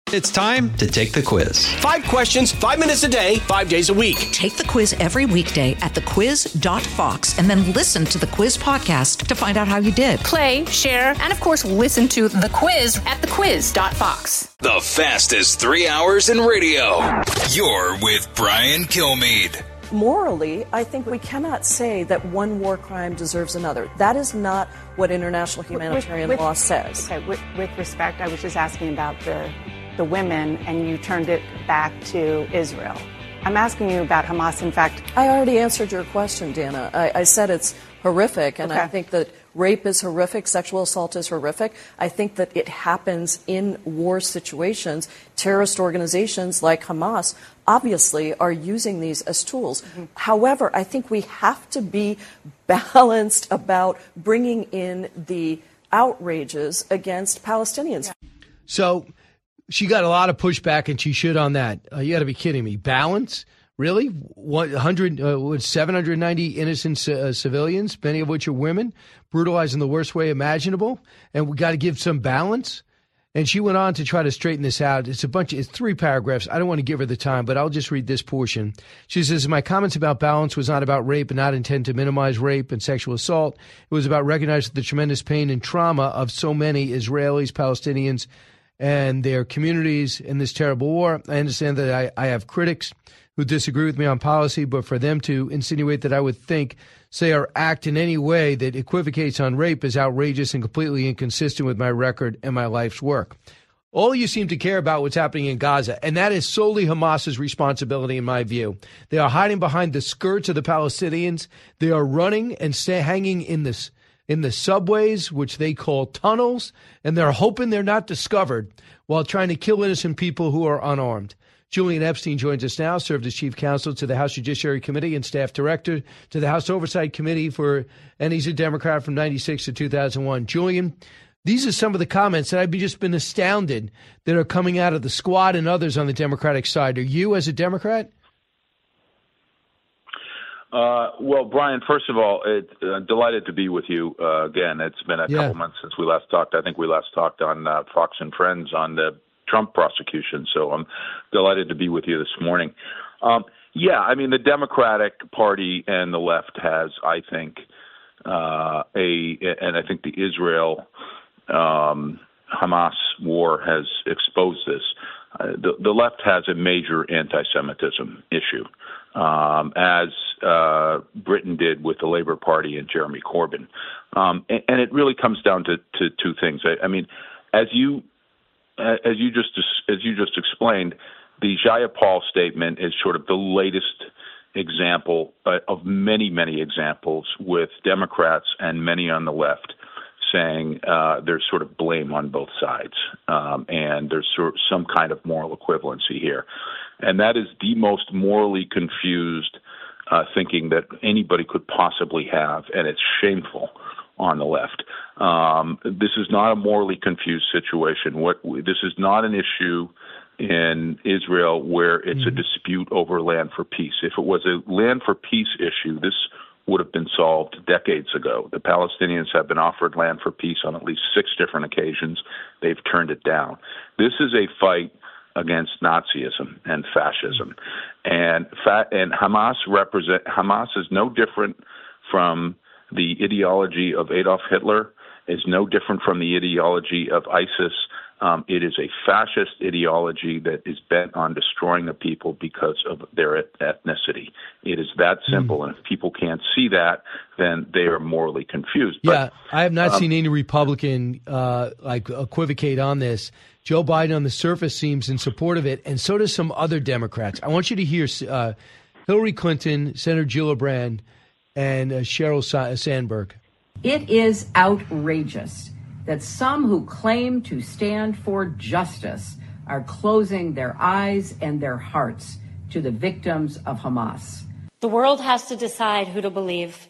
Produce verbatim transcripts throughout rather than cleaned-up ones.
It's time to take the quiz. Five questions, five minutes a day, five days a week. Take the quiz every weekday at the quiz dot fox and then listen to the quiz podcast to find out how you did. Play, share, and of course, listen to the quiz at the quiz dot fox. The fastest three hours in radio. You're with Brian Kilmeade. Morally, I think we cannot say that one war crime deserves another. That is not what international humanitarian with, with, law says. Okay, with, with respect, I was just asking about the the women, and you turned it back to Israel. I'm asking you about Hamas. In fact, I already answered your question, Dana. I, I said it's horrific, and okay. I think that rape is horrific, sexual assault is horrific. I think that it happens in war situations. Terrorist organizations like Hamas obviously are using these as tools. Mm-hmm. However, I think we have to be balanced about bringing in the outrages against Palestinians. So she got a lot of pushback, and she should on that. Uh, you got to be kidding me. Balance? Really? one hundred, uh, seven hundred ninety innocent uh, civilians, many of which are women, brutalized in the worst way imaginable, and we got to give some balance? And she went on to try to straighten this out. It's a bunch of, it's three paragraphs. I don't want to give her the time, but I'll just read this portion. She says, my comments about balance was not about rape and not intend to minimize rape and sexual assault. It was about recognizing the tremendous pain and trauma of so many Israelis, Palestinians, and their communities in this terrible war. I understand that I, I have critics who disagree with me on policy, but for them to insinuate that I would think, say, or act in any way that equivocates on rape is outrageous and completely inconsistent with my record and my life's work. All you seem to care about what's happening in Gaza, and that is solely Hamas's responsibility, in my view. They are hiding behind the skirts of the Palestinians. They are running and stay, hanging in this in the subways, which they call tunnels, and they're hoping they're not discovered while trying to kill innocent people who are unarmed. Julian Epstein joins us now, served as chief counsel to the House Judiciary Committee and staff director to the House Oversight Committee for, and he's a Democrat from ninety-six to two thousand one. Julian, these are some of the comments that I've just been astounded that are coming out of the squad and others on the Democratic side. Are you, as a Democrat? Uh, well, Brian, first of all, it, uh, delighted to be with you uh, again. It's been a yeah. couple months since we last talked. I think we last talked on uh, Fox and Friends on the Trump prosecution, so I'm delighted to be with you this morning. Um, yeah, I mean, the Democratic Party and the left has, I think, uh, a, and I think the Israel um, Hamas war has exposed this. Uh, the, the left has a major anti-Semitism issue, um, as uh, Britain did with the Labour Party and Jeremy Corbyn. Um, and, and it really comes down to, to two things. I, I mean, as you as you just as you just explained, the Jayapal statement is sort of the latest example uh, of many, many examples with Democrats and many on the left saying uh, there's sort of blame on both sides, um, and there's sort of some kind of moral equivalency here. And that is the most morally confused uh, thinking that anybody could possibly have, and it's shameful on the left. Um, this is not a morally confused situation. What this is not an issue in Israel where it's mm-hmm. a dispute over land for peace. If it was a land for peace issue, this would have been solved decades ago. The Palestinians have been offered land for peace on at least six different occasions. They've turned it down. This is a fight against Nazism and fascism, and fa- and Hamas represent Hamas is no different from the ideology of Adolf Hitler, is no different from the ideology of ISIS. Um, it is a fascist ideology that is bent on destroying the people because of their ethnicity. It is that simple. Mm. And if people can't see that, then they are morally confused. Yeah, but, I have not um, seen any Republican uh, like equivocate on this. Joe Biden on the surface seems in support of it, and so does some other Democrats. I want you to hear uh, Hillary Clinton, Senator Gillibrand, and uh, Sheryl Sa- Sandberg. It is outrageous that some who claim to stand for justice are closing their eyes and their hearts to the victims of Hamas. The world has to decide who to believe.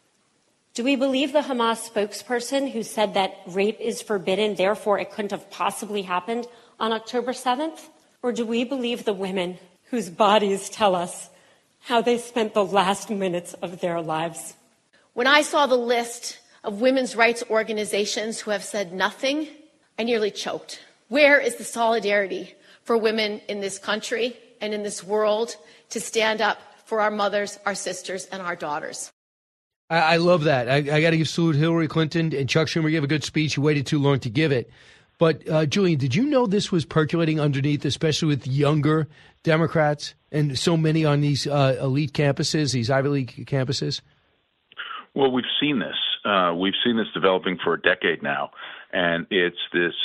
Do we believe the Hamas spokesperson who said that rape is forbidden, therefore it couldn't have possibly happened on October seventh? Or do we believe the women whose bodies tell us how they spent the last minutes of their lives? When I saw the list of women's rights organizations who have said nothing, I nearly choked. Where is the solidarity for women in this country and in this world to stand up for our mothers, our sisters, and our daughters. I, I love that. I, I got to give salute Hillary Clinton and Chuck Schumer gave a good speech. He waited too long to give it. But, uh, Julian, did you know this was percolating underneath, especially with younger Democrats and so many on these uh, elite campuses, these Ivy League campuses? Well, we've seen this. Uh, we've seen this developing for a decade now, and it's this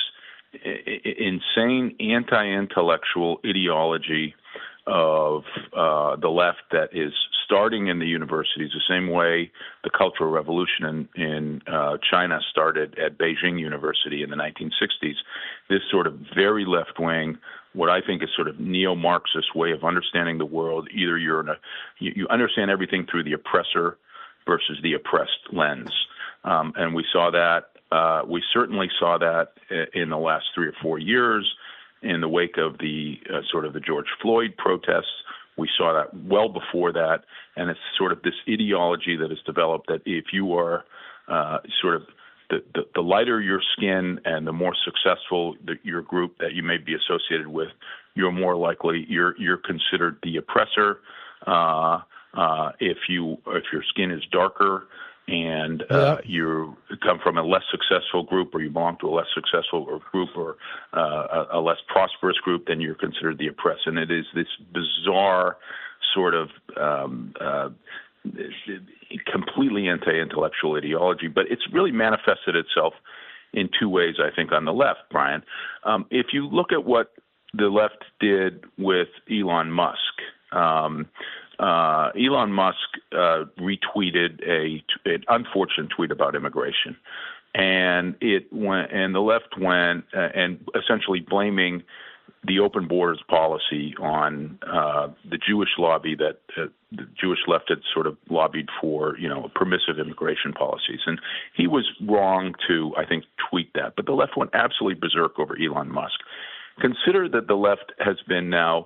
insane anti-intellectual ideology of uh, the left that is starting in the universities the same way the Cultural Revolution in, in uh, China started at Beijing University in the nineteen sixties. This sort of very left-wing, what I think is sort of neo-Marxist way of understanding the world. Either you're in a, you, you understand everything through the oppressor versus the oppressed lens. Um, and we saw that, uh, we certainly saw that in the last three or four years in the wake of the uh, sort of the George Floyd protests. We saw that well before that. And it's sort of this ideology that has developed that if you are uh, sort of the, the, the lighter your skin and the more successful the, your group that you may be associated with, you're more likely, you're, you're considered the oppressor. Uh, uh, if you, if your skin is darker, and uh, yeah. you come from a less successful group or you belong to a less successful group or uh, a, a less prosperous group, then you're considered the oppressed. And it is this bizarre sort of um, uh, completely anti-intellectual ideology, but it's really manifested itself in two ways, I think, on the left, Brian. Um, if you look at what the left did with Elon Musk, um, Uh, Elon Musk uh, retweeted a an unfortunate tweet about immigration, and it went, and the left went uh, and essentially blaming the open borders policy on uh, the Jewish lobby that uh, the Jewish left had sort of lobbied for, you know, permissive immigration policies, and he was wrong to, I think, tweet that. But the left went absolutely berserk over Elon Musk. Consider that the left has been now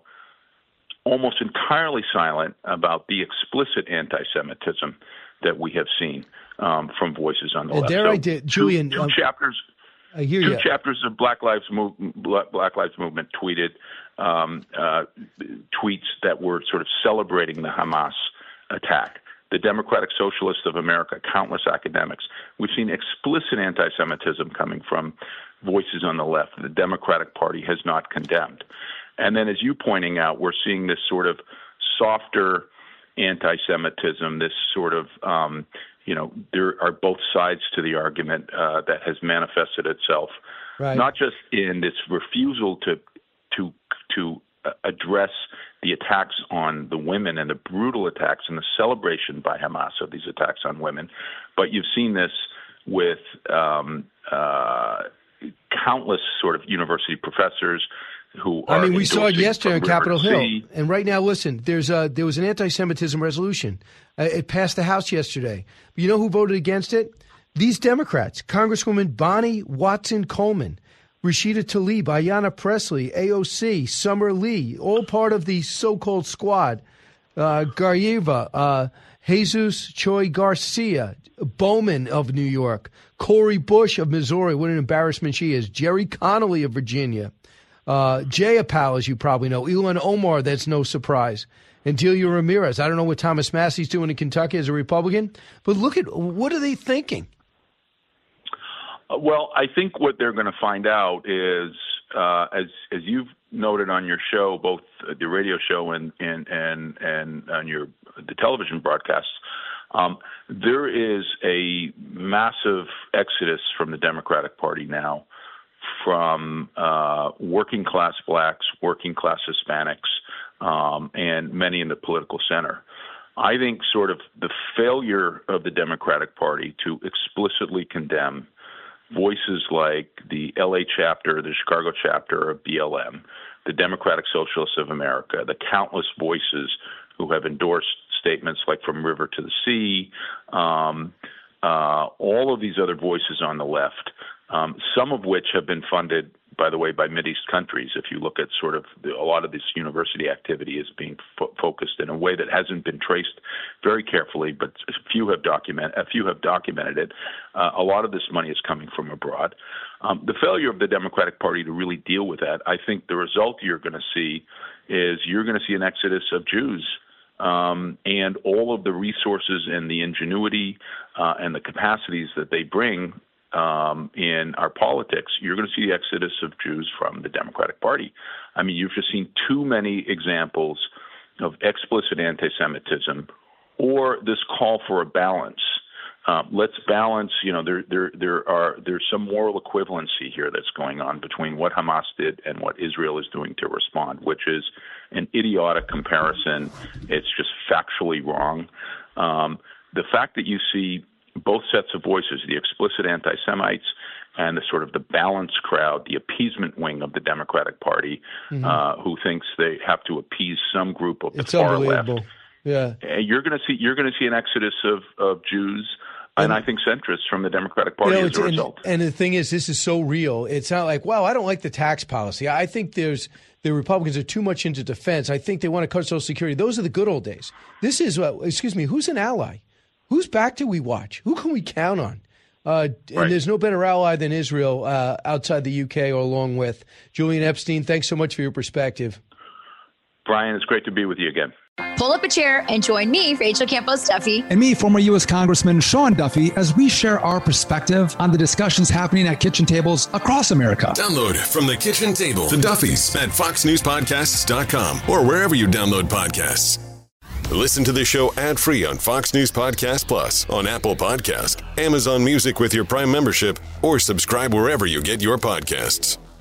almost entirely silent about the explicit anti-Semitism that we have seen um, from voices on the and left. There so I did, Julian. Two, two um, chapters. I hear two you. chapters of Black Lives Move, Black Lives Movement tweeted um, uh, tweets that were sort of celebrating the Hamas attack. The Democratic Socialists of America, countless academics. We've seen explicit anti-Semitism coming from voices on the left. The Democratic Party has not condemned. And then, as you pointing out, we're seeing this sort of softer anti-Semitism, this sort of, um, you know, there are both sides to the argument uh, that has manifested itself, right. Not just in this refusal to to to address the attacks on the women and the brutal attacks and the celebration by Hamas of these attacks on women, but you've seen this with um, uh, countless sort of university professors. Who I mean, we saw it yesterday on Capitol Hill. C. And right now, listen, there's a, there was an anti-Semitism resolution. Uh, it passed the House yesterday. But you know who voted against it? These Democrats, Congresswoman Bonnie Watson Coleman, Rashida Tlaib, Ayanna Pressley, A O C, Summer Lee, all part of the so-called squad. Uh, Garyieva, uh, Jesus Choi Garcia, Bowman of New York, Cori Bush of Missouri, what an embarrassment she is, Jerry Connolly of Virginia. Uh, Jayapal, as you probably know, Ilhan Omar, that's no surprise, and Delia Ramirez. I don't know what Thomas Massey's doing in Kentucky as a Republican, but look at, what are they thinking? Uh, well, I think what they're going to find out is, uh, as as you've noted on your show, both the radio show and and and, and on your the television broadcasts, um, there is a massive exodus from the Democratic Party now, from uh, working class blacks, working class Hispanics, um, and many in the political center. I think sort of the failure of the Democratic Party to explicitly condemn voices like the L A chapter, the Chicago chapter of B L M, the Democratic Socialists of America, the countless voices who have endorsed statements like From River to the Sea, um, uh, all of these other voices on the left, Um, some of which have been funded by the way, by Mideast countries. If you look at sort of the, a lot of this university activity is being fo- focused in a way that hasn't been traced very carefully, but a few have document a few have documented it. Uh, a lot of this money is coming from abroad. Um, the failure of the Democratic Party to really deal with that, I think the result you're going to see is you're going to see an exodus of Jews. Um, and all of the resources and the ingenuity uh, and the capacities that they bring um, in our politics, you're going to see the exodus of Jews from the Democratic Party. I mean, you've just seen too many examples of explicit anti-Semitism or this call for a balance. Um, let's balance, you know, there, there, there are, there's some moral equivalency here that's going on between what Hamas did and what Israel is doing to respond, which is an idiotic comparison. It's just factually wrong. Um, the fact that you see both sets of voices, the explicit anti-Semites and the sort of the balanced crowd, the appeasement wing of the Democratic Party, mm-hmm. uh, who thinks they have to appease some group of the it's far left. Yeah, you're going to see you're going to see an exodus of, of Jews. And, and I think centrists from the Democratic Party you know, as a result. And, and the thing is, this is so real. It's not like, wow, I don't like the tax policy. I think there's the Republicans are too much into defense. I think they want to cut Social Security. Those are the good old days. This is, uh, excuse me, who's an ally? Whose back do we watch? Who can we count on? Uh, and right. There's no better ally than Israel uh, outside the U K or along with. Julian Epstein, thanks so much for your perspective. Brian, it's great to be with you again. Pull up a chair and join me, Rachel Campos Duffy. And me, former U S Congressman Sean Duffy, as we share our perspective on the discussions happening at kitchen tables across America. Download From the Kitchen Table the Duffys at fox news podcasts dot com or wherever you download podcasts. Listen to the show ad-free on Fox News Podcast Plus, on Apple Podcast, Amazon Music with your Prime membership, or subscribe wherever you get your podcasts.